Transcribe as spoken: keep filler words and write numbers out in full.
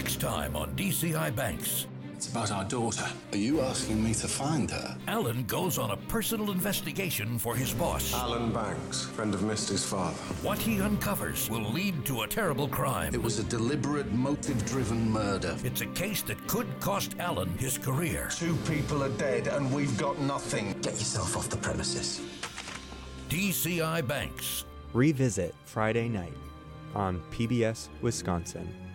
Next time on D C I Banks. It's about our daughter. Are you asking me to find her? Alan goes on a personal investigation for his boss. Alan Banks, friend of Misty's father. What he uncovers will lead to a terrible crime. It was a deliberate, motive-driven murder. It's a case that could cost Alan his career. Two people are dead and we've got nothing. Get yourself off the premises. D C I Banks. Revisit Friday night on P B S Wisconsin.